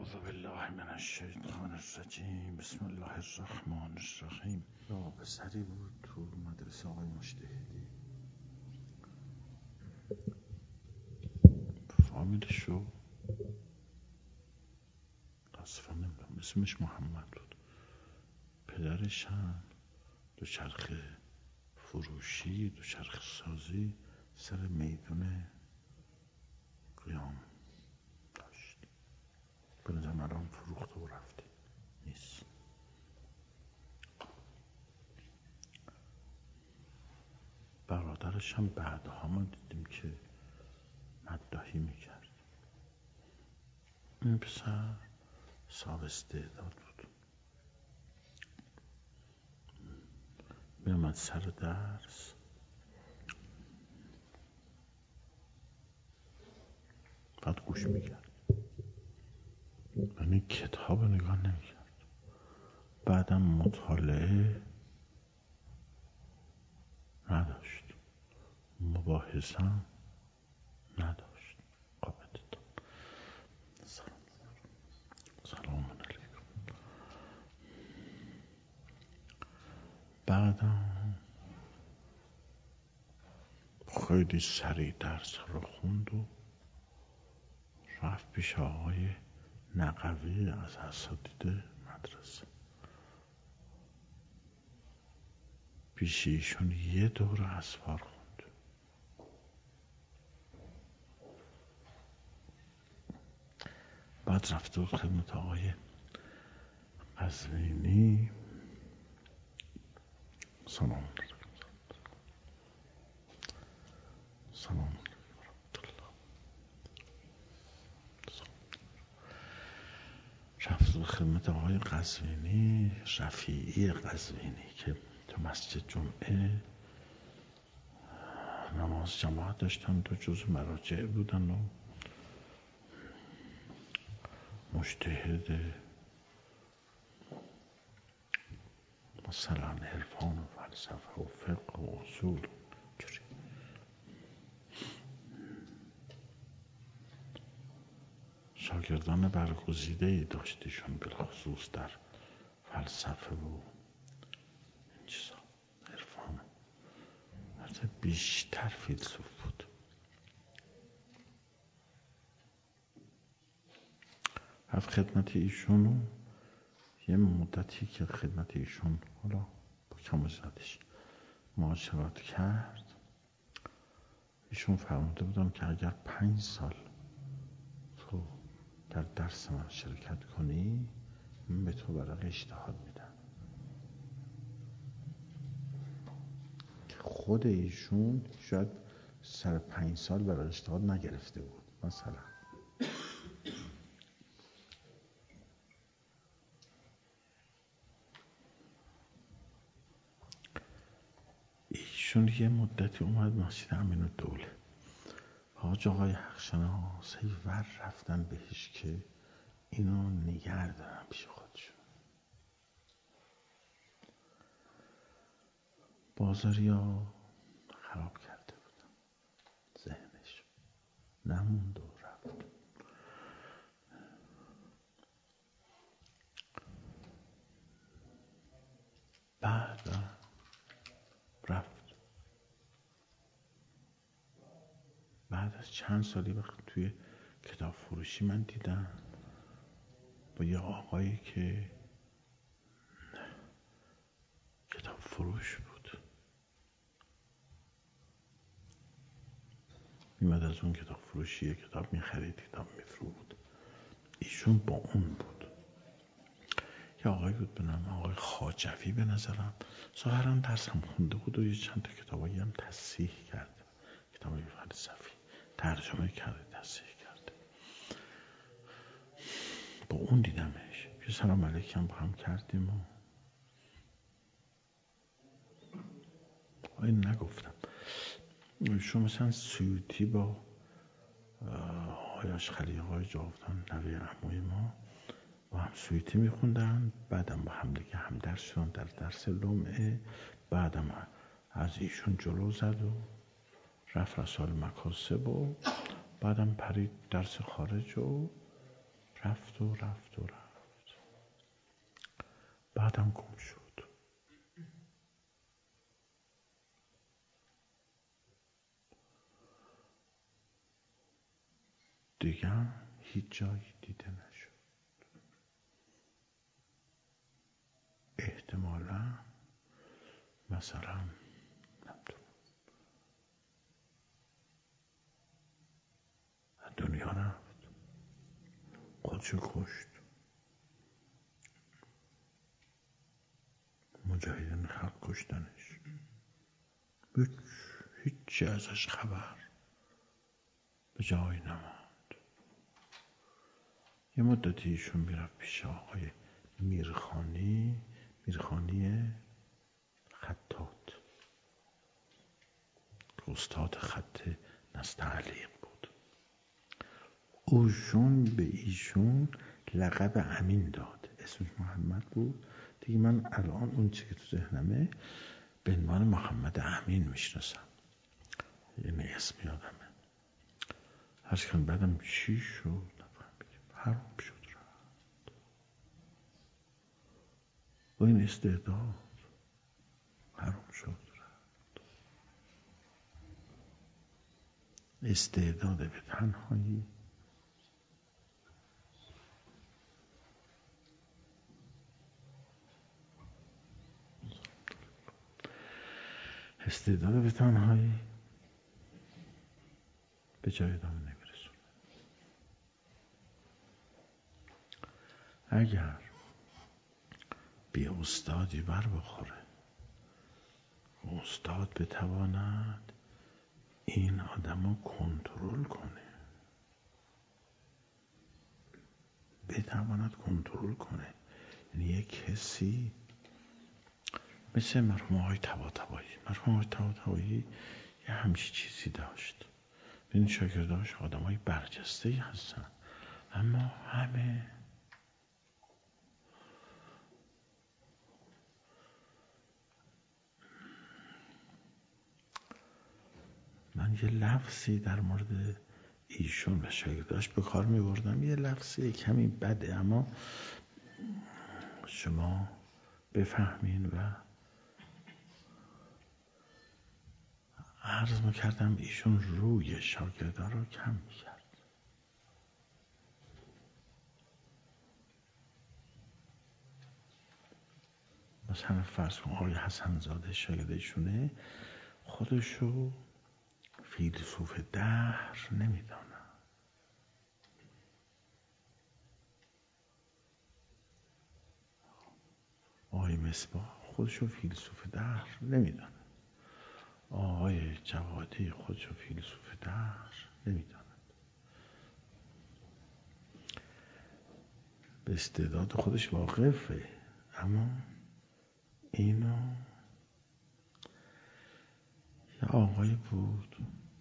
اعوذ بالله من الشیطان الرجیم. بسم الله الرحمن الرحیم. یا پسری بود تو مدرسه آقای مجتهدی. فامیلشو اصلا نمیدونم، اسمش محمد بود. پدرش هم دوچرخه فروشی، دوچرخه سازی سر میدون قیام داشت. به نظر من فروخته و رفته نیست. برادرش هم بعدها ما دیدیم که مداحی میکرد. این پسر صاحب استعداد بود. میامد سر درس بعد گوش میکرد، یعنی کتاب نگاه نمیکرد. بعدم مطالعه نداشت، مباحثه نداشت. قابلتون سلام علیکم. بعدم خیلی سریع درس رو خوند و رفت پیش آقای نقوی از اساتید مدرسه. پیش ایشون یه دور اسفار خوند. بعد رفت و خدمت آقای قزوینی سلام رفت خدمت آقای قزوینی، رفیعی قزوینی، که تو مسجد جمعه نماز جماعت داشتن. تو جز مراجع بودن و مجتهد مثلا عرفان و فلسفه و فقه و اصول. شاگردان برگزیده‌ای داشتیشون، بالخصوص در فلسفه و این چیزا، عرفان. البته بیشتر فیلسوف بود. رفت خدمت ایشون و یه مدتی که خدمت ایشون حالا با کم و زیادش معاشرت کرد، ایشون فرموده بودن که اگر 5 سال تو در درس من شرکت کنی، من به تو ورق اجتهاد میدم. خود ایشون شاید سر 5 سال ورق اجتهاد نگرفته بود. مثلا ایشون یه مدتی اومد مسجد امین‌الدوله. حاج آقای حقشناس هی ور رفتن بهش که اینو نگه دارن پیش خودشون. بازاریا خراب کرده بودن ذهنش، نموند و رفت. بعد رفت. بعد از چند سالی وقت توی کتاب فروشی من دیدم با یه آقایی که کتاب فروش بود، میمد از اون کتاب فروشی یه کتاب میخرید، کتاب میفروخت. ایشون با اون بود. یه آقایی بود به نام آقای خواجوی به نظرم. ظاهراً درس هم خونده بود و یه چند تا کتابایی هم تصحیح کرده، کتابای فلسفی ترجمه کرده، تصحیح کرده. با اون دیدمش، یه سلام علیکم با هم کردیم و این نگفتم. شما مثلا سیوطی با آیاش خلیقای جاودان نوی عموی ما با هم سویتی میخوندن. بعدم با هم دیگه هم درس شدن در درس لمعه. بعدم از ایشون جلو زد و رفت رسال مکاسب و بعدم پرید درس خارج و رفت و رفت و رفت. بعدم گم شد. دیگه هیچ جایی دیده نشد. احتمالا مثلا دنیا رفت، خودشو کشت، مجاهدین خلق کشتنش، هیچی ازش خبر به جای نماند. یه مدتی ایشون میرفت پیش آقای میرخانی خطاط که استاد خط نستعلیق بود. اوشون به ایشون لقب امین داد. اسمش محمد بود. دیگه من الان اون چی که تو ذهنمه به عنوان محمد امین میشناسم. یعنی اسم یادمه. هرچی کنم بعدم چی شد حرام شد رفت. با این استعداد حرام شد رفت. استعداد به تنهایی، استعداد به تنهایی به جای ادامه نمیرسونه. اگر به استادی بر بخوره، استاد بتواند این آدم رو کنترل کنه، یعنی یک کسی مثل مرحوم آقای طباطبایی یه همچی چیزی داشت. این شاگرداش آدم های برجسته‌ای هستن، اما همه من یه لفظی در مورد ایشون و شاگرداش به کار می‌بردم. یه لفظی کمی بده، اما شما بفهمین. و عرض می‌کردم ایشون روی شاگردا رو کم می‌کرد. مثلا فرض کن آقای حسن زاده شاگرد ایشونه، خودشو فیلسوف دهر نمیدونه. آقای مصباح خودشو فیلسوف دهر نمیدونه. آقای جوادی خودشو فیلسوف دهر نمیدونه. به استعداد خودش واقفه، اما اینو یه آقایی بود،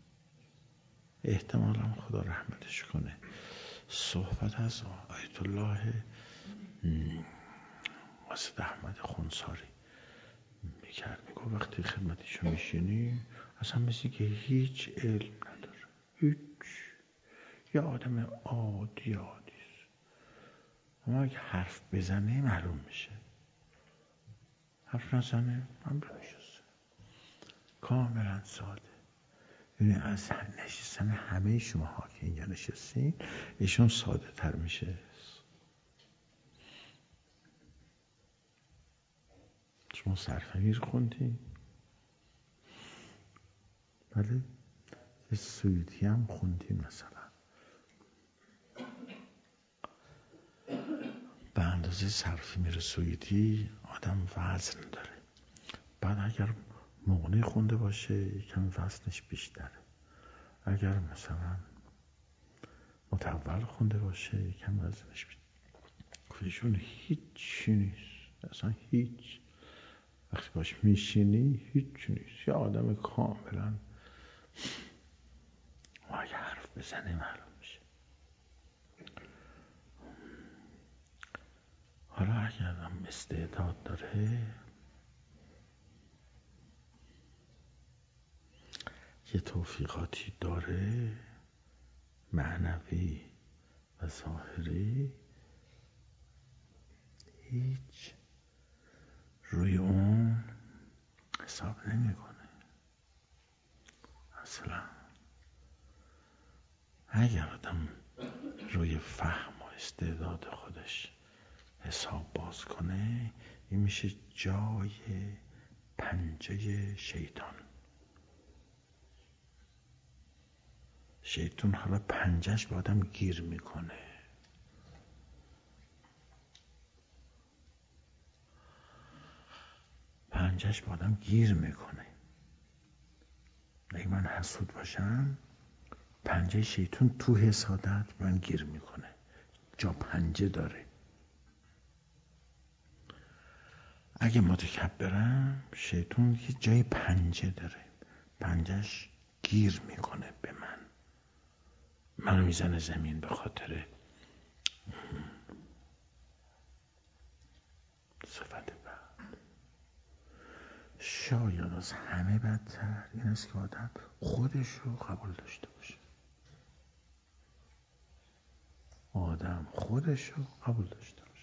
احتمالا خدا رحمتش کنه، صحبت از آیت الله قاصد احمد خونساری میکرد. میگو وقتی خدمتشو میشینی اصلا مثل که هیچ علم نداره، هیچ، یه آدم عادی است، اما اگه حرف بزنه معلوم میشه. حرف نزنه من بنشسته، کاملا ساده. یعنی از نشستن همه شما ها که اینجا نشستین ایشون ساده تر میشه. شما سرفمیر خوندین؟ بله؟ سویتی هم خوندین مثلا. به اندازه سرفمیر سویتی آدم وزن داره. بعد اگر مغنی خونده باشه یکم وزنش بیشتره. اگر مثلا متول خونده باشه یکم وزنش بیشتره. ایشون هیچی نیست، اصلا هیچ. وقتی باش میشینی هیچ نیست، یه آدم کاملا، اگه حرف بزنه معلوم میشه. حالا اگر آدم استعداد داره، یه توفیقاتی داره، معنوی و ظاهری هیچ روی اون حساب نمیکنه. اصلا اگر آدم روی فهم و استعداد خودش حساب باز کنه، این میشه جای پنجه شیطان. شیطان حالا پنجهش به آدم گیر میکنه. پنجهش به آدم گیر میکنه. اگه من حسود باشم، پنجه شیطان تو حسادت من گیر میکنه. جا پنجه داره. اگه متکبرم، شیطان یه جای پنجه داره، پنجهش گیر میکنه به منو میزنه زمین به خاطر صفت بد. شاید از همه بدتر این است که آدم خودش رو قبول داشته باشه. آدم خودش رو قبول داشته باشه.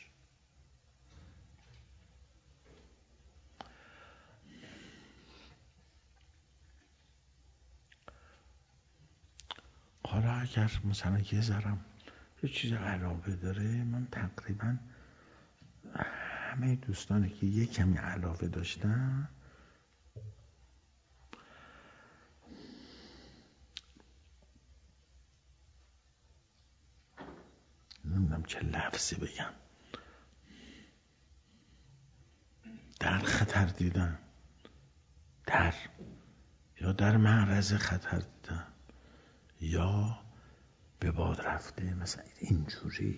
حالا اگر مثلا یه ذرم یه چیز علاوه داره، من تقریبا همه دوستانی که یه کمی علاوه داشتن، نمیدونم چه لفظی بگم، در خطر دیدن، در معرض خطر دیدن، یا به باد رفته، مثلا اینجوری.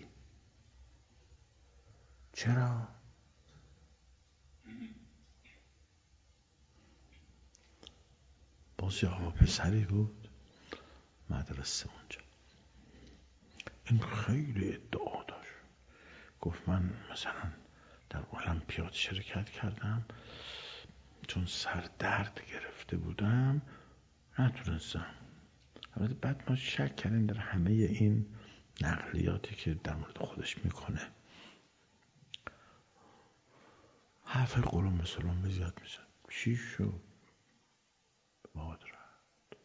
چرا؟ باز یه آقا پسری بود مدرسه اونجا، این خیلی ادعا داشت، گفت من مثلا در المپیاد شرکت کردم، چون سر درد گرفته بودم نتونستم. البته بعد ما شک کردیم در همه این نقلیاتی که در مورد خودش میکنه، حرف قلم به سلم به زیاد میزن. چی شد؟ باد رفت.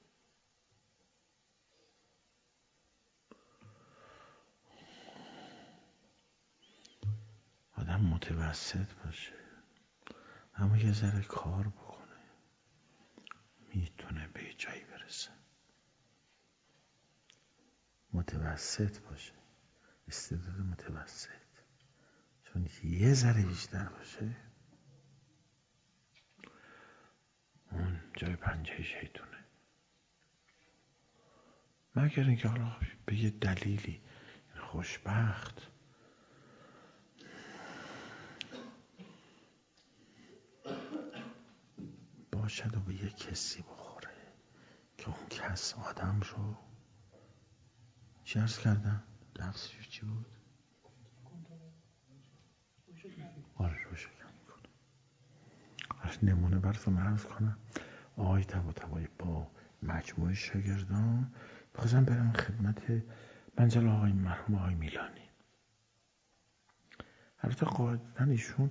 آدم متوسط باشه، اما یه ذره کار بکنه، میتونه به جایی برسه. متوسط باشه، استعداد متوسط، چون یه ذره بیشتر باشه اون جای پنجه شیطونه. مگر اینکه حالا به یه دلیلی خوشبخت باشد و به یه کسی بخوره که اون کس آدم رو چی عرض کردم؟ لفظش چی بود؟ آره رو شکم میکنه. از نمونه براتون عرض کنم، آقای طباطبایی با مجموعه شاگردان بخواستن برن خدمت منزل آقای مرحوم آقای میلانی. البته قاعدتاً ایشون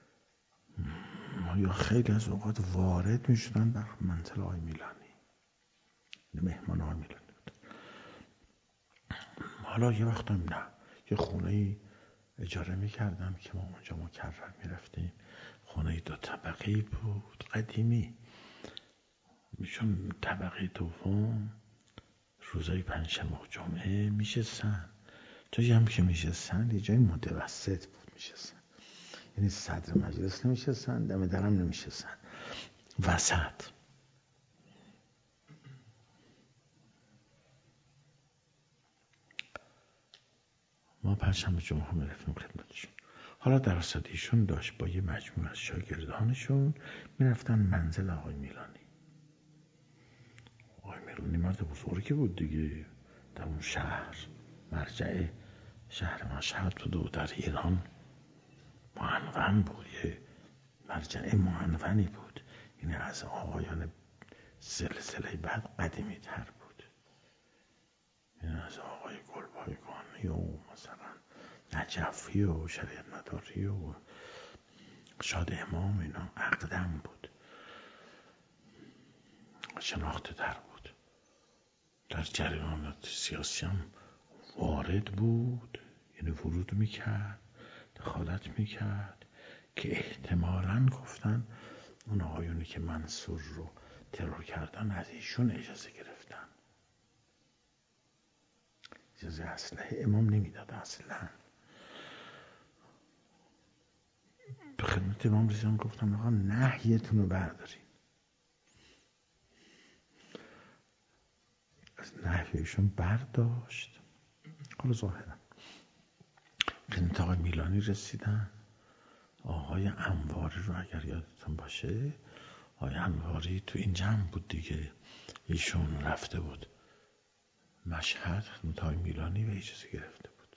یا خیلی از اوقات وارد میشدن بر منزل آقای میلانی، مهمان آقای میلانی بود. حالا یه وقت هم نه، یه خونه اجاره میکردم که ما اونجا مکرر میرفتیم. خونه 2 طبقه‌ای بود، قدیمی. چون طبقه دوم روزای پنجشنبه و جمعه میشستن، جایی هم که میشستن یه جای متوسط بود میشستن، یعنی صدر مجلس نمیشستن، دم درم نمیشستن، وسط. ما پنجشنبه جمعه میرفتیم خدمتشون. حالا درصد ایشون داشت با یه مجموعه از شاگردانشون میرفتن منزل آقای میلانی. آقای میلانی مرد بزرگی بود دیگه، در اون شهر، مرجع شهر مشهد بود و در ایران معنون بود، یه مرجع معنونی بود، یعنی از آقایان سلسله بعد قدیمی تر بود. این از آقای گلبایگانی و مثلا نجفی و شریعت مداری و شاد امام اینا اقدم بود، شناخته تر بود، در جریانات سیاسی هم وارد بود، یعنی ورود میکرد، دخالت میکرد که احتمالاً گفتن اون آقایونی که منصور رو ترور کردن از ایشون اجازه گرفتن. اجازه اسلحه امام نمیداد اصلا. به خدمت امام رسیدم گفتم آقا نهیتون رو بردارین. از نهیشون برداشت. حالا ظاهرا خدمت آقای میلانی رسیدن. آقای انواری رو اگر یادتون باشه، آقای انواری تو این جمع بود دیگه، ایشون رفته بود مشهد خدمت آقای میلانی و اجازه گرفته بود.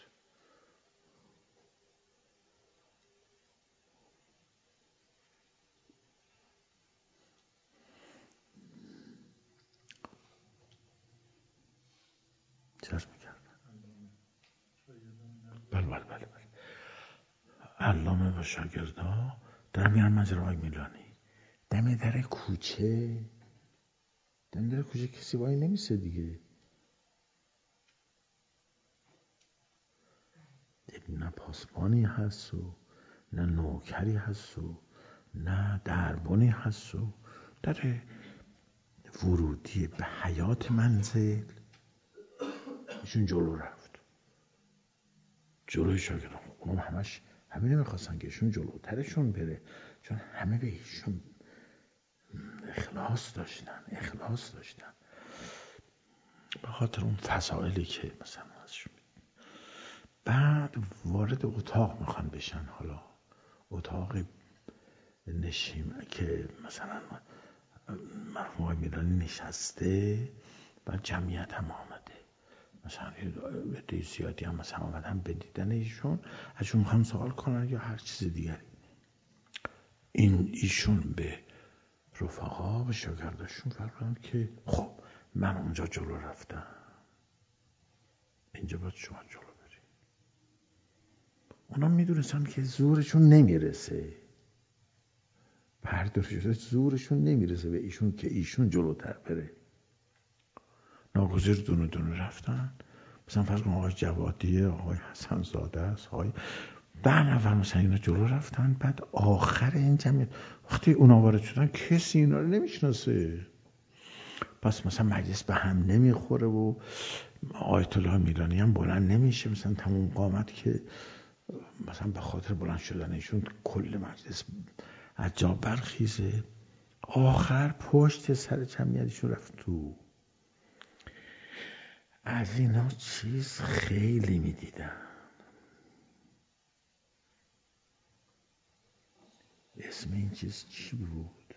چه عرض میکردن؟ بله علامه و شاگردا دارم میرم منزل آقای میلانی. دم در کوچه کسی وای نمیسه دیگه. نه پاسبانی هست و نه نوکری هست و نه دربانی هست و در ورودی به حیات منزل ایشون جلو رفت، جلوی شاگردان. اونم همه نمیخواستن که ایشون جلوترشون بره، چون همه به ایشون اخلاص داشتن به خاطر اون فضائلی که مثلا ازشون. بعد وارد اتاق میخوان بشن، حالا اتاق نشیم که مثلا مرحوم آقای میلانی نشسته و جمعیت هم آمده، مثلا عده زیادی هم مثلا آمدن به دیدن ایشون، ازشون میخوان سوال کنن یا هر چیز دیگری. ایشون به رفقا و شاگرداشون فرمودن که خب من اونجا جلو رفتم، اینجا باید شما جلو بری. اونا میدونستن که زورشون نمیرسه، زورشون نمیرسه به ایشون که ایشون جلوتر بره. ناگزیر دونه دونه رفتن. مثلا فرض کن آقای جوادیه، آقای حسن زاده است، آقای 10 نفر مثلا اینا جلو رفتن. بعد آخر این جمعیت وقتی اونا وارد شدن کسی اینا رو نمیشناسه، پس مثلا مجلس به هم نمیخوره و آیت الله میلانی هم بلند نمیشه مثلا تمام قامت که مثلا به خاطر بلند شدن ایشون کل مجلس از جا برخیزه. آخر پشت سر جمعیتشون رفت تو. از اینا چیز خیلی میدیدن. اسم این چیز چی بود؟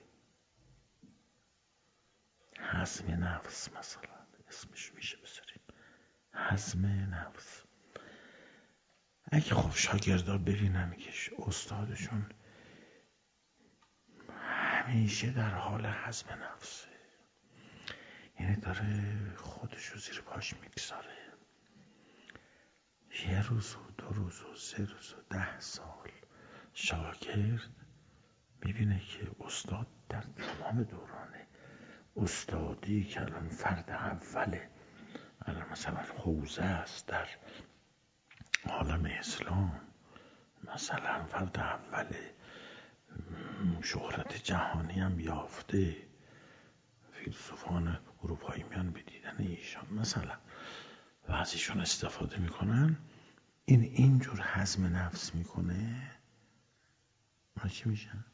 هضم نفس مثلا اسمش میشه بذاریم، هضم نفس. اگه خب شاگردا ببینن که استادشون همیشه در حال هضم نفسه، یعنی داره خودشو زیر پاش میگذاره، 1 روز و 2 روز و 3 روز و 10 سال شاگرد میبینه که استاد در تمام دوران استادی که الان فرد اوله، الان مثلا حوزه است در عالم اسلام، مثلا فرد اوله، شهرت جهانی هم یافته، فیلسوفان اروپایی میان به دیدن ایشان مثلا و از ایشون استفاده میکنن. اینجور هضم نفس میکنه، ما چی میشن؟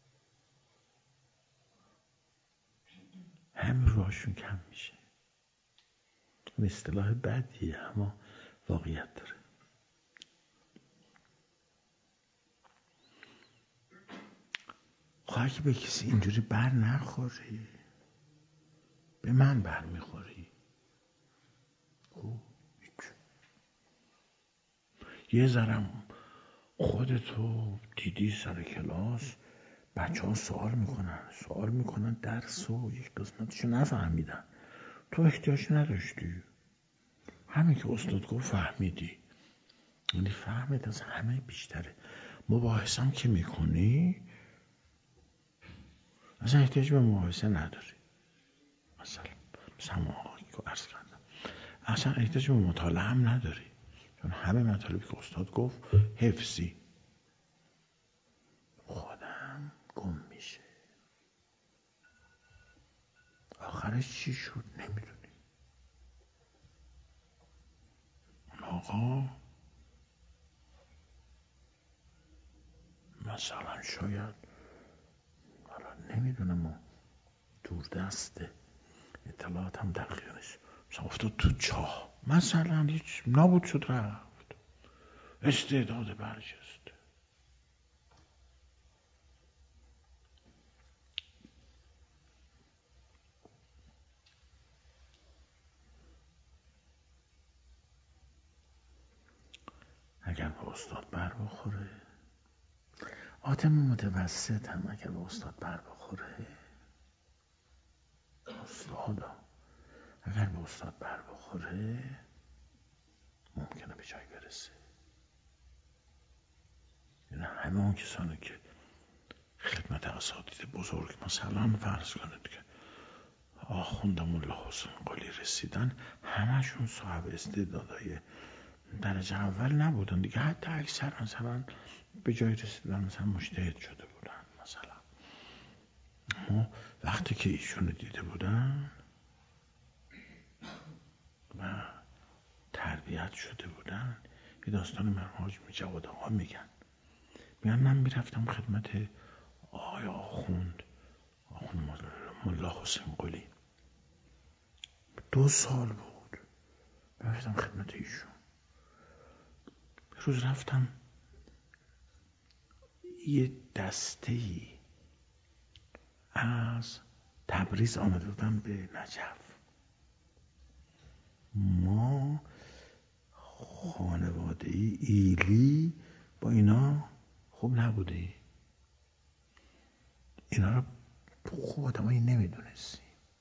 همین روحشون کم میشه. این اصطلاح بدیه اما واقعیت داره. خواهی که به کسی اینجوری بر نخوری، به من بر میخوری. یه ذرم خودتو دیدی سر کلاس بچه ها سوال میکنن درس و یک قسمتشو نفهمیدن، تو احتیاج نداشتی همین که استاد گفت فهمیدی، یعنی فهمت از همه بیشتره. مباحثم که میکنی اصلا احتیاج به مباحثه نداری. مثلا همون آقایی که عرض کردم اصلا احتیاج به مطالعه هم نداری، چون همه مطالبی که استاد گفت حفظی. خودم گم میشه. آخرش چی شد نمیدونی. آقا مثلا شاید نمیدونم دور دسته، اطلاعات هم دقیق نیست، مثلا افتاد تو چاه مثلا، هیچ نابود شد رفت، استعداد برجسته. اگر به استاد بر بخوره، آدم متوسط هم اگر به استاد بر بخوره، استادا اگر به استاد بر بخوره ممکنه به جای برسه. یعنی همه اون کسانی که خدمت اساتید بزرگ مثلا فرض کنید که آخوند ملا حسین قلی رسیدن، همشون صاحب استعدادهای درجه اول نبودن دیگه، حتی اکثر مثلا به جای رسیدن مثلا مجتهد شده بودن. مثلا ما وقتی که ایشون دیده بودن و تربیت شده بودن، یه داستان مرحوم جواد آقا میگن من میرفتم خدمت آقای آخوند ملا حسین قلی، 2 سال بود رفتم خدمت ایشون. روز رفتم یه دسته‌ای از تبریز آمده بودم به نجف. ما خانواده ایلی با اینا خوب نبوده، اینا رو خوب آدمایی نمیدونستی.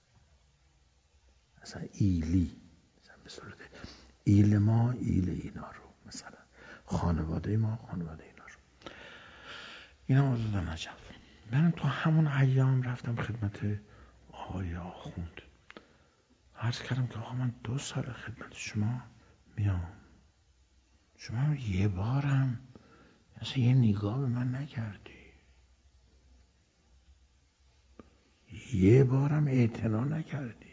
مثلا ایلی مثلا به صورت ایل ما ایل اینا رو، مثلا خانواده ما خانواده اینا رو، اینا آمده بودن نجف. من تو همون ایام رفتم خدمت آقای آخوند، عرض کردم که آقا من 2 سال خدمت شما میام، شما یه بارم اصلا یه نگاه به من نکردی، یه بارم اعتنا نکردی.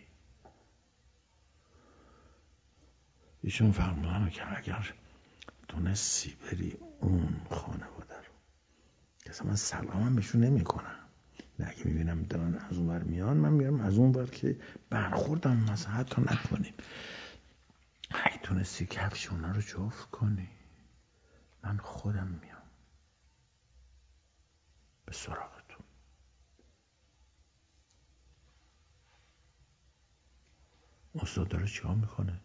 ایشون فرمودن که اگر تونستی بری اون خانواده رو، که اصلا من سلامم بهشون نمی کنم، نه که میبینم دارن از اون بر میان من میرم از اون بر که برخوردم مثلا حتی نکنیم، اگه تونستی کفش اونا رو جفت کنی من خودم میام به سراغتون. استاد داره چیکار میکنه؟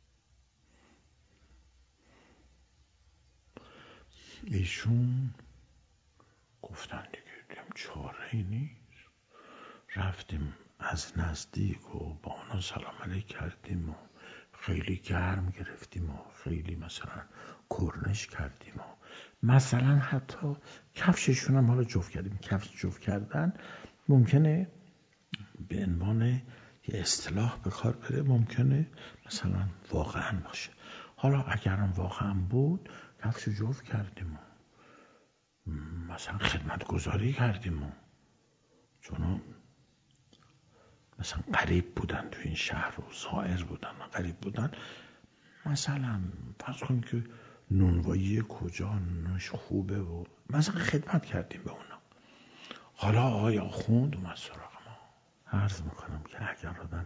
ایشون گفتن دیگه چاره ای نیست، رفتیم از نزدیک و با اونا سلام علیک کردیم و خیلی گرم گرفتیم و خیلی مثلا کرنش کردیم و مثلا حتی کفششون هم حالا جفت کردیم. کفش جفت کردن ممکنه به عنوان یه اصطلاح به کار بره، ممکنه مثلا واقعا باشه، حالا اگرم واقعا بود کفش جفت کردیم و مثلا خدمت گذاری کردیم و چون مثلا غریب بودن تو این شهر و زائر بودن و غریب بودن، مثلا فرض کن که نونوایی کجا نونش خوبه و مثلا خدمت کردیم به اونا. حالا آقای آخوند اومد سراغ ما. عرض میکنم که اگر آدم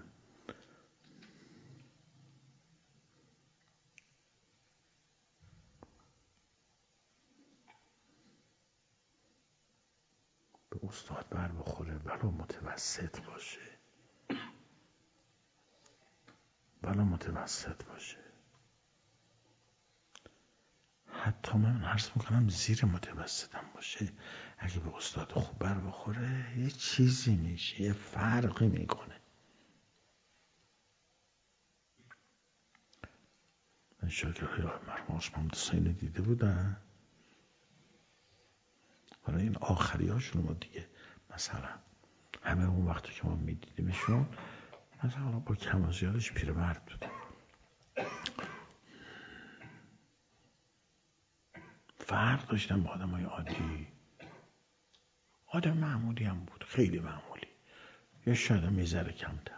به استاد بر بخوره ولو متوسط باشه، حتی من عرض میکنم زیر متوسطم باشه، اگه به استاد خوب بر بخوره یه چیزی میشه، یه فرقی میکنه. شاگردهای آقای مرحوم عثمان حسینی دیده بودن. حالا این آخری هاشون ما دیگه مثلا همه اون وقتی که ما میدیدیمشون مثلا با کم و زیادش پیرمرد بودن، فرق داشتن با آدم های عادی. آدم معمولی هم بود، خیلی معمولی، یا شاید هم یه ذره کمتر،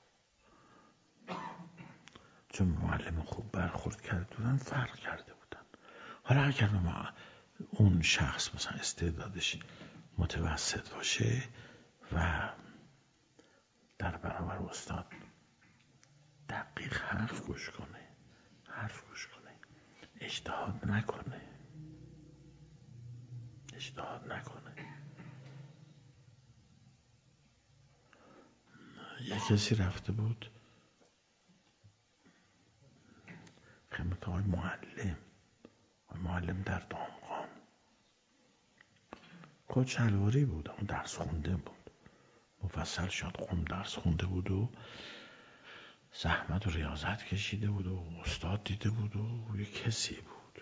چون معلم خوب برخورد کرده بودن فرق کرده بودن. حالا اگر ما اون شخص مثلا استعدادش متوسط باشه و در برابر استاد دقیق حرف گوش کنه، اجتهاد نکنه، یه کسی رفته بود خدمت آقای معلم در دامغان، خود شلواری بود اما درس خونده بود، مفصل شاد قم درس خونده بود و زحمت و ریاضت کشیده بود و استاد دیده بود و یه کسی بود.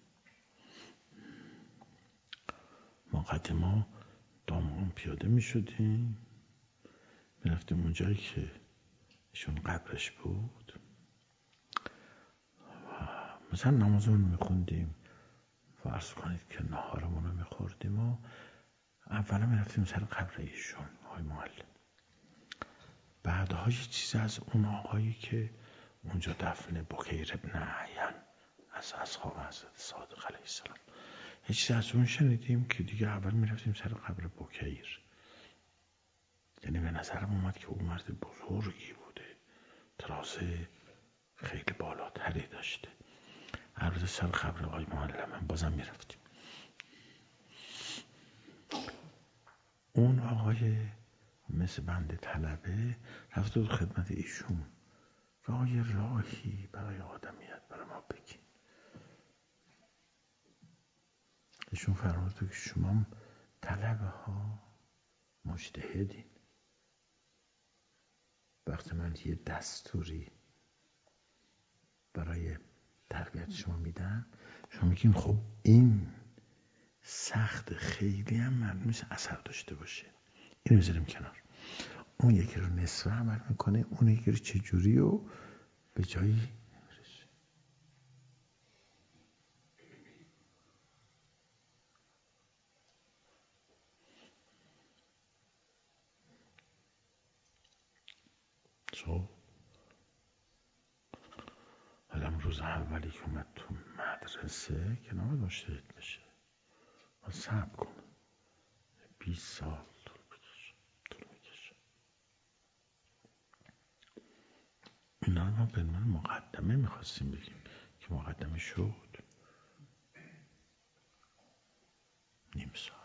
ما قدیما دامغان پیاده می شدیم، می رفتیم اونجایی که ایشون قبرش بود و مثلا نمازمون می خوندیم، فرض کنید که نهارمون رو می خوردیم و اولا می رفتیم سر قبر ایشون آقای معلم. بعدها یه چیز از اون آقایی که اونجا دفن بکیر ابن عین از اصحاب حضرت صادق علیه السلام، یه چیز از اون شنیدیم که دیگه اول می رفتیم سر قبر بکیر. یعنی به نظرم اومد که او مرد بزرگی بوده، ترازه خیلی بالاتری داشته. البته سر قبر آقای معلم هم بازم می رفتیم. اون آقای مثل بنده طلبه رفته بود خدمت ایشون و آقای راهی برای آدمیت برای ما بگین. ایشون فرمود که شما طلبه ها مجتهدین، وقتی من یه دستوری برای تربیت شما میدم شما میگین خب این سخت، خیلی هم معلوم نیست اثر داشته باشه، اینو میذاریم کنار. اون یکی رو نصفه عمل میکنه، اون یکی رو چجوری و به جایی میرسه. حالا روز اولی که اومد تو مدرسه که نباید مجتهد بشه، باید صبر کنه، 20 سال طول میکشه. اینا رو ما به عنوان مقدمه میخواستیم بگیم که مقدمه شد نیم ساعت.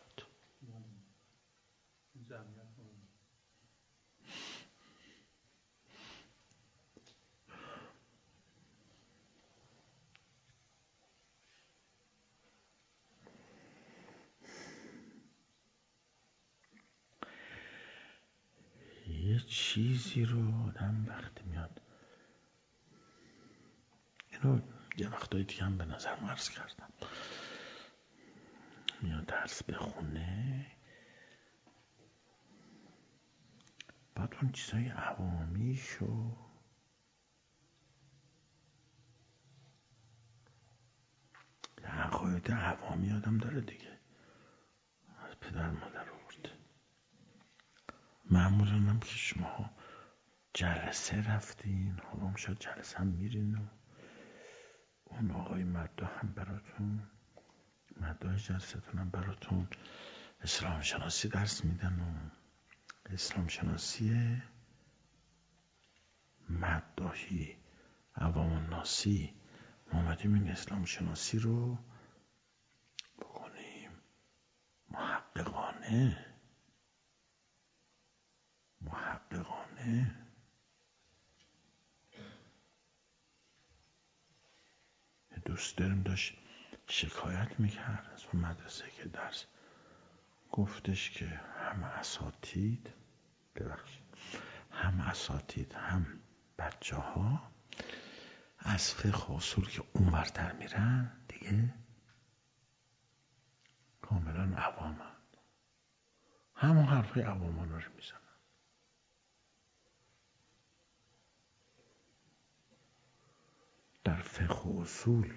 یه چیزی رو آدم وقتی میاد، اینو یه وقتایی دیگه هم به نظر عرض کردم، میاد درس بخونه بعد اون چیزای عوامیشو عقاید عوامی آدم داره دیگه، از پدر مادر آورده. معمولا هم که شما جلسه رفتین، حالا هم شاید جلسه هم میرین و اون آقای مدده هم براتون، مدده جلستون هم براتون اسلام شناسی درس میدن و اسلام شناسی مدداهی عوام الناسی ما اومدیم این اسلام شناسی رو بکنیم محققانه دوست داریم. داشت شکایت میکرد از اون مدرسه که درس گفتش که هم اساتید هم بچه ها از فقه اصول که اونورتر میرن دیگه کاملا عوامن، همون حرفای عوامان رو میزنن. در فقه و اصول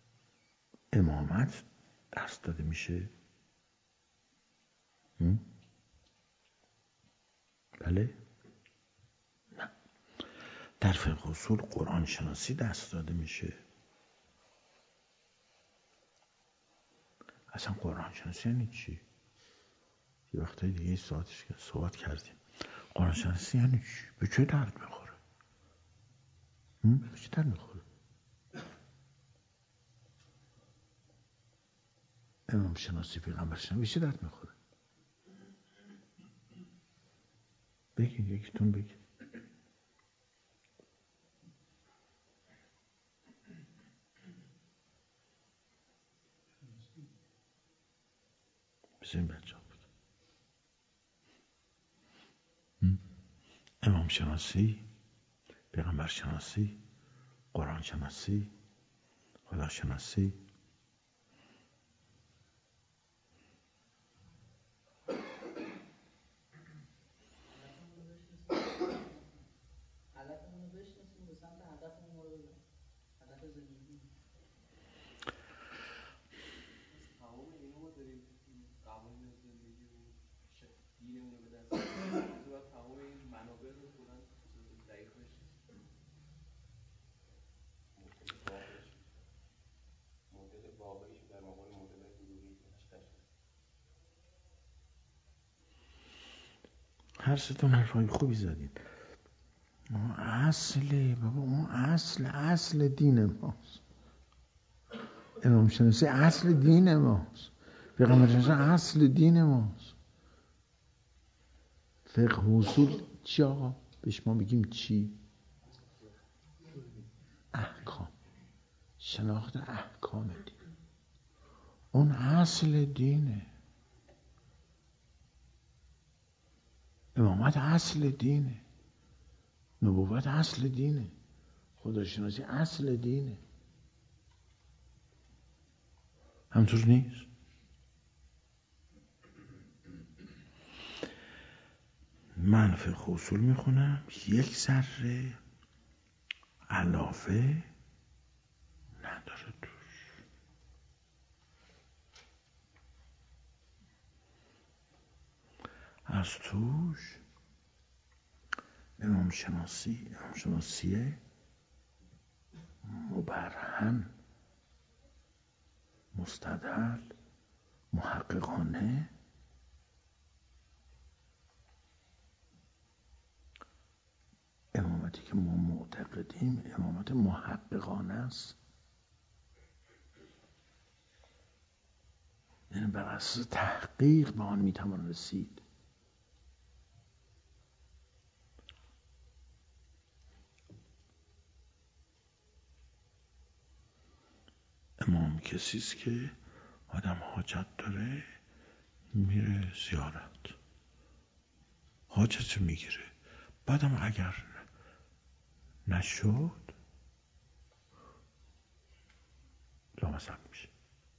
امامت درس داده میشه؟ بله؟ نه. در فقه و اصول قرآن شناسی درس داده میشه؟ اصلا قرآن شناسی یعنی چی؟ یه وقتایی دیگه ساعتش که صحبت کردیم. قرآن شناسی یعنی چی؟ به چه درد میخوره؟ به چه درد میخوره؟ امام شناسی، پیغمبر شناسی به چه درد میخوره؟ بگید، یکیتون بگید. بزنین بچه ها بگید. امام شناسی، پیغمبر شناسی، قرآن شناسی، خدا شناسی. هر ستون حرفای خوبی زدین. اصله بابا، اون اصل دین ماست. امام شناسی اصل دین ماست، پیغمبر شناسی اصل دین ماست. فقه و اصول چی آقا؟ بهش ما بگیم چی؟ احکام، شناخت احکام دین. اون اصل دینه. امامت اصل دینه، نبوت اصل دینه، خداشناسی اصل دینه. همطور نیست؟ من فقه اصول میخونم، یک ذره علاوه نداره توش. از توش امام شناسی مبرهن، مستدل، محققانه، امامتی که ما معتقدیم امامت محققانه است. یعنی بر اساس تحقیق به آن میتوان رسید. امام کسی است که آدم حاجت داره میره زیارت، حاجت میگیره، بعدم اگر نشد لامصب میشه.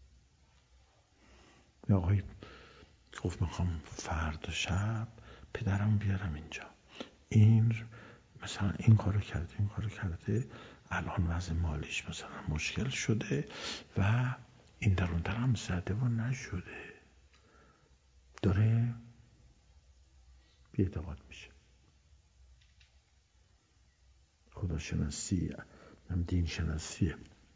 یا آقای گفت میخوام فردا شب پدرم بیارم اینجا، این مثلا این کارو کرده، الان وضع مالیش مثلا مشکل شده و این در اون هم زده و نشده، داره بی‌اعتقاد میشه. خداشناسی، دین شناسی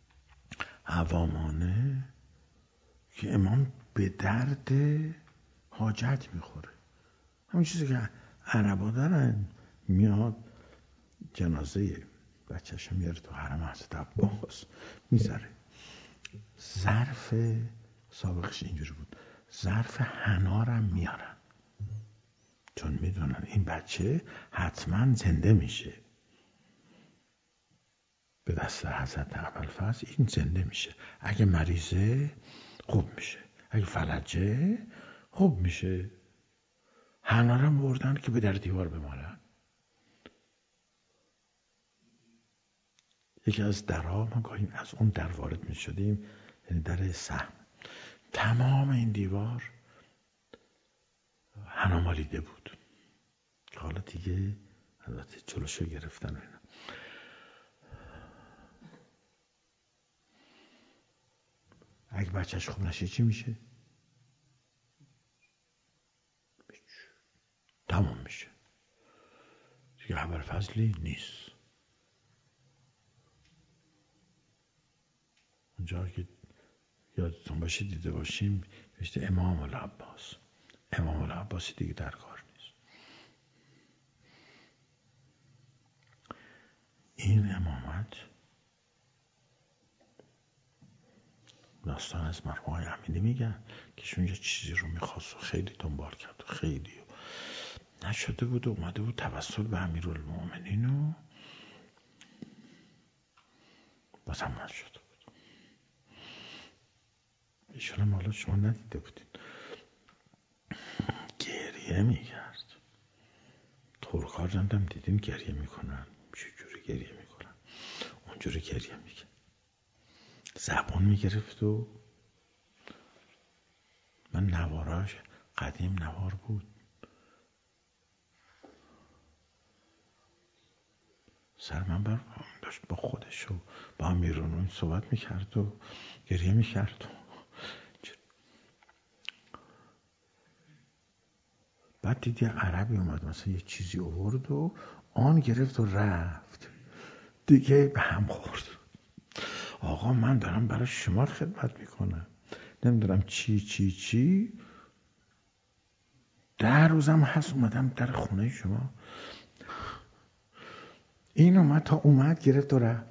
عوامانه که امام به درد حاجت میخوره. همین چیزی که عربا دارن، میاد جنازه بچه‌ش میاره تو حرم حضرت عباس میذاره، ظرف سابقش اینجوری بود، ظرف حنارم میارن چون میدونن این بچه حتما زنده میشه، به دست حضرت ابوالفضل این زنده میشه، اگه مریضه خوب میشه، اگه فلجه خوب میشه. حنارم بردن که به در دیوار بمالن. یکی از درها ما گاهی از اون در وارد می شدیم، یعنی در سهم. تمام این دیوار حنامالیده بود. حالا دیگه البته جلوشو گرفتن و اینا. اگه بچهش خوب نشه چی میشه؟ تمام میشه دیگه، خبر فضلی نیست. اونجا که یادتون باشه دیده باشیم نوشته امام العباس. امام العباسی دیگه در کار نیست. این امامت داستان از مرحوم آقای امینی میگن که شون یه چیزی رو میخواست و خیلی دنبال کرد و خیلی نشده بود و اومده بود توسل به امیرالمومنین و بازم نشده بود. ایشون هم حالا شما ندیده بودین گریه میکرد. ترکا رندم دیدین گریه میکنن، چجوری گریه میکنن، اونجوری گریه میکرد. زبون میگرفت و من نواراش قدیم نوار بود، سر من بر داشت با خودش و با امیرالمومنین صحبت میکرد و گریه میکرد. بعد دیدی عربی اومد مثلا یه چیزی آورد و آن گرفت و رفت دیگه به هم خورد. آقا من دارم برای شما خدمت میکنم، نمیدونم چی 10 روزم هست اومدم در خونه شما، این اومد تا اومد گرفت و رفت.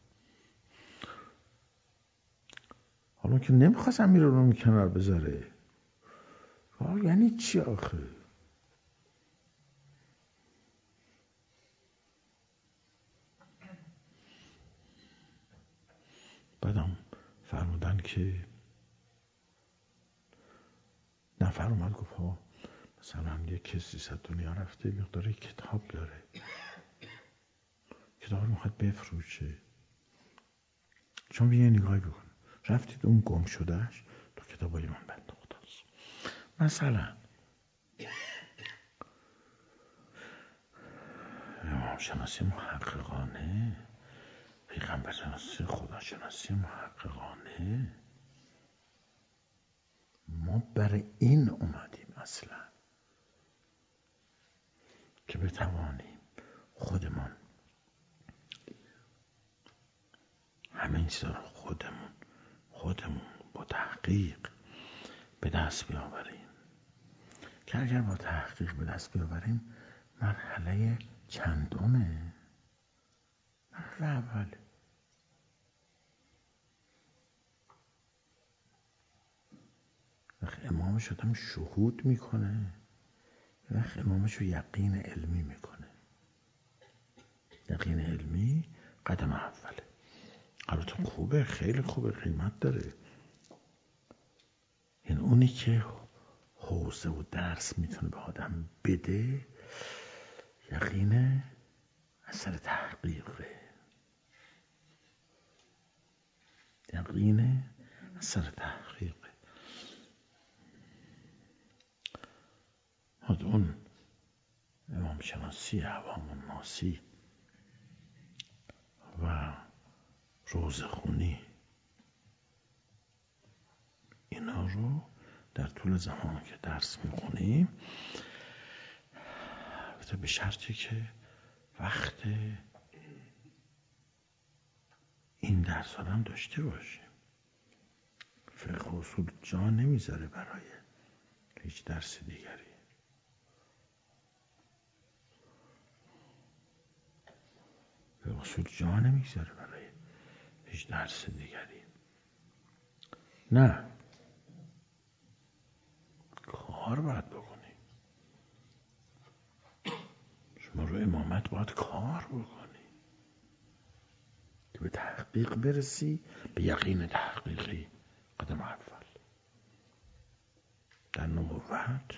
حالا که نمیخواست امیرالمومنین کنار بذاره. یعنی چی آخه؟ بعدم فرمودن که نفر اومد گفت ها مثلا یه کسی از دنیا رفته مقداری کتاب داره، کتاب رو میخواد بفروشه، چون یه نگاهی بکن. رفتید اون گم شدهش تو کتابای من بنده خداست. مثلا امام شناسی محققانه، پیغمبر شناسی، خداشناسی محققانه، ما برای این اومدیم اصلا که بتوانیم خودمون همین چیزا رو خودمون با تحقیق به دست بیاوریم. که اگر با تحقیق به دست بیاوریم مرحله چندمه؟ مرحله اوله. وقتی امامش آدم شهود میکنه، وقتی امامش رو یقین علمی میکنه. یقین علمی قدم اوله. البته خوبه، خیلی خوبه، قیمت داره. این اونی که حوزه و درس میتونه به آدم بده یقین اثر تحقیقه. یقین اثر تحقیقه. اون امام شناسی، عوام الناسی و روزه خونی، اینا رو در طول زمان که درس میخونیم به شرطی که وقت این درس هم داشته باشیم. فقه اصول جا نمیذاره برای هیچ درس دیگری. فقه اصول جا نمیذاره برای هیچ درس دیگری. نه، کار باید بکنی. شما رو امامت باید کار بکنی که به تحقیق برسی، به یقین تحقیقی. قدم اول در نبوت.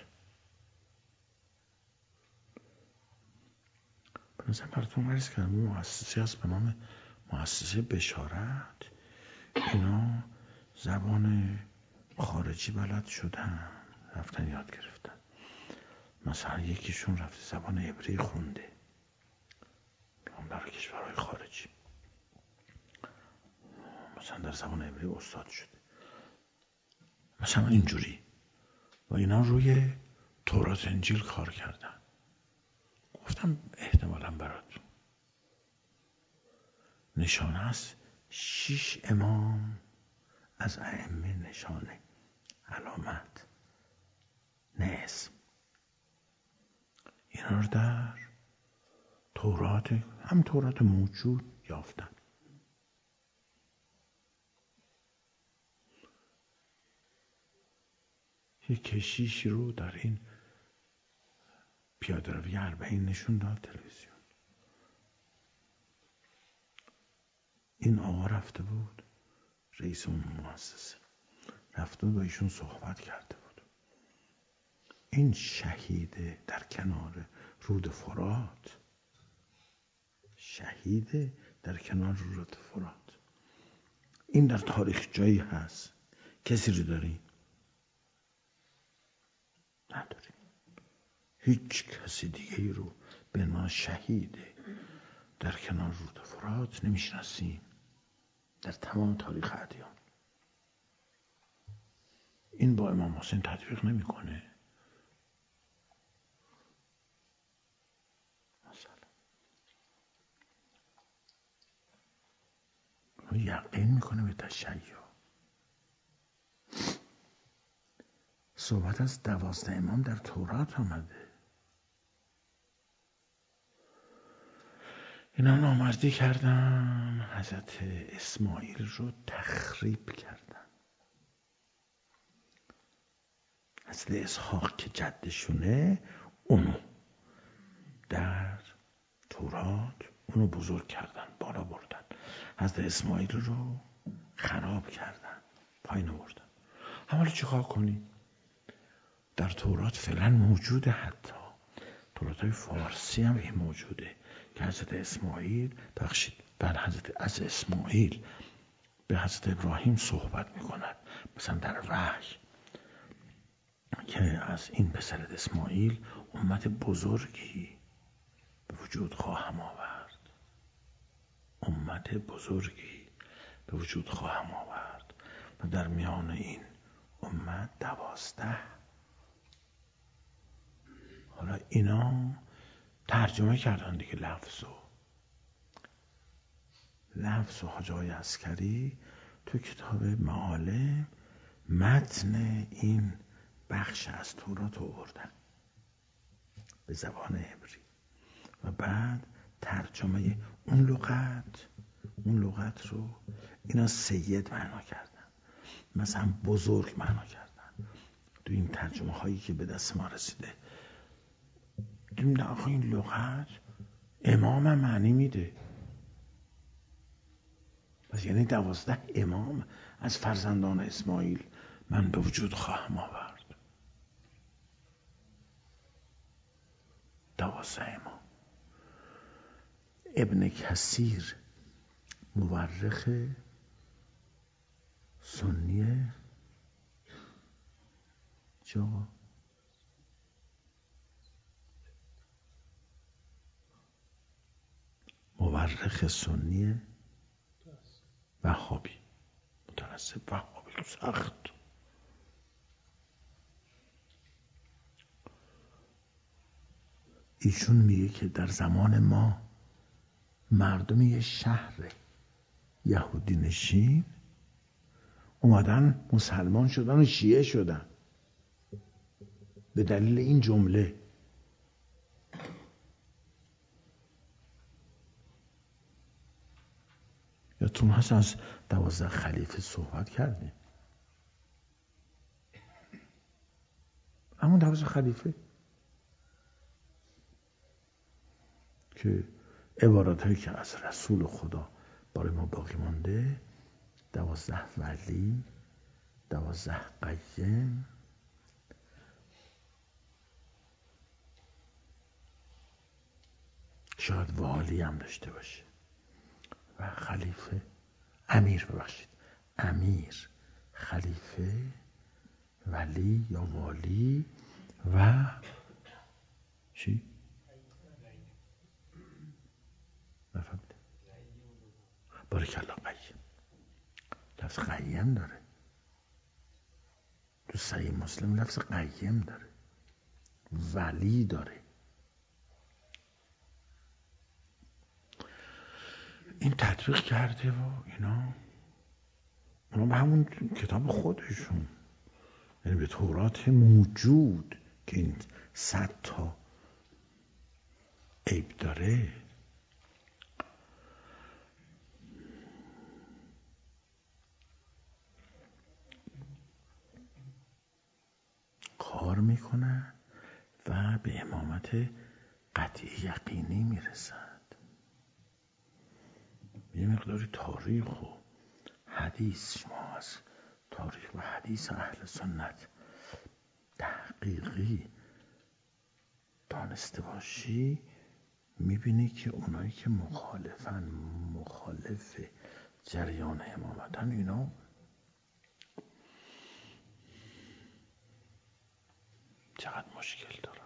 مثلا براتون عرض کردم مؤسسی هست به نام مؤسسه بشارت اینا زبان خارجی بلد شدن، رفتن یاد گرفتن. مثلا یکیشون رفته زبان عبری خونده در کشورهای خارجی، مثلا در زبان عبری استاد شده، مثلا اینجوری. و اینا روی تورات انجیل کار کردن. گفتم احتمالاً براتون نشانه است 6 امام از ائمه، نشانه، علامت، نه اسم. اینا رو در تورات، هم تورات موجود یافتن. یک کشیشی رو در این پیاده روی 40 نشون داد تلویزیون. این آقا رفته بود، رئیس اون مؤسسه رفته بود با ایشون صحبت کرده بود. این شهیده در کنار رود فرات، شهیده در کنار رود فرات، این در تاریخ جایی هست؟ کسی رو داری؟ نداری. هیچ کسی دیگه ای رو به ما شهیده در کنار رود فرات نمیشناسیم در تمام تاریخ ادیان. این با امام حسین تطبیق نمیکنه. مثلا یقین میکنه به تشیع. صحبت از 12 امام در تورات آمده. اینا نامردی کردن، حضرت اسماعیل رو تخریب کردن. حضرت اسحاق که جدشونه، اونو در تورات اونو بزرگ کردن، بالا بردن. حضرت اسماعیل رو خراب کردن، پایین آوردن. حالا چیکار کنی؟ در تورات فعلا موجوده، حتی تورات های فارسی هم این موجوده که حضرت اسماعیل از اسماعیل به حضرت ابراهیم صحبت میکند. مثلا در وحی که از این پسر اسماعیل امت بزرگی به وجود خواهم آورد، امت بزرگی به وجود خواهم آورد و در میان این امت 12. حالا اینا ترجمه کردن دیگه لفظ و حاج آقای عسکری تو کتاب معالم متن این بخش از تورات رو آوردن به زبان عبری و بعد ترجمه اون لغت رو اینا سید معنا کردن، مثلا بزرگ معنا کردن. تو این ترجمه هایی که به دست ما رسیده دیدیم نه آخه این لغت امام هم معنی میده. پس یعنی 12 امام از فرزندان اسماعیل من به وجود خواهم آورد. 12 امام. ابن کثیر مورخ سنی جا مورخ سنی وهابی، متعصب وهابی سخت. ایشون میگه که در زمان ما مردم یه شهر یهودی نشین اومدن مسلمان شدن و شیعه شدن به دلیل این جمله. یادتون هست از 12 خلیفه صحبت کردیم. همون 12 خلیفه که عبارت هایی که از رسول خدا برای ما باقی مانده، 12 ولی، 12 قیم، شاید والی هم داشته باشه. و خلیفه، امیر، ببخشید، امیر، خلیفه، ولی یا والی و چی؟ نفهمیدم. بارکالله، قیم. لفظ قیم داره تو صحیح مسلم، لفظ قیم داره، ولی داره. این تطبیق کرده و اونا به همون کتاب خودشون، یعنی به تورات موجود که این 100 تا عیب داره، کار میکنن و به امامت قطعی یقینی میرسند. یه مقداری تاریخ و حدیث، شما از تاریخ و حدیث اهل سنت تحقیقی دانسته باشی، میبینی که اونایی که مخالف جریان امامتن، اینا چقدر مشکل دارن.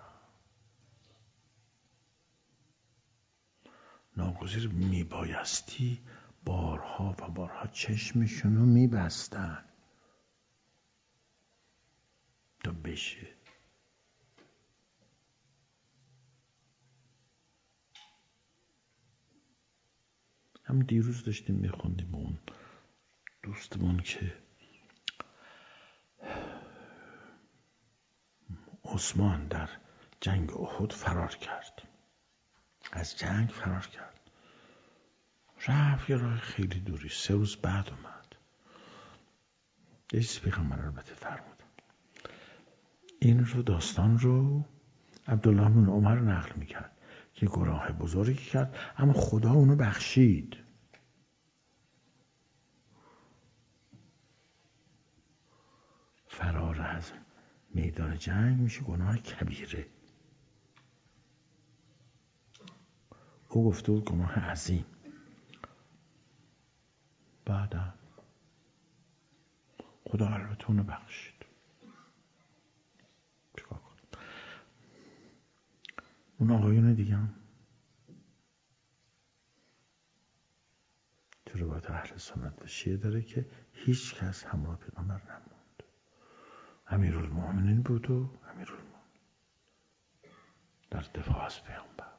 ناگزیر میبایستی بارها و بارها چشمشونو میبستن تا بشه. هم دیروز داشتیم میخوندیم با اون دوستمون که عثمان در جنگ احد فرار کرد، از جنگ فرار کرد، رفت یه راه خیلی دوری، 3 روز بعد اومد. یه چیز پیغمبر البته فرمود. این رو داستان رو عبدالله بن عمر نقل میکرد که گناه بزرگی کرد اما خدا اونو بخشید. فرار از میدان جنگ میشه گناه کبیره. او گفته بود گناه عظیم. بعدم خدا البته اونو بخشید. چیکار کنم؟ اون آقایون دیگه هم تو روایت اهل سنت و شیعه داره که هیچ کس همراه پیغمبر نموند. امیرالمومنین بود و امیرالمومنین در دفاع از پیغمبر.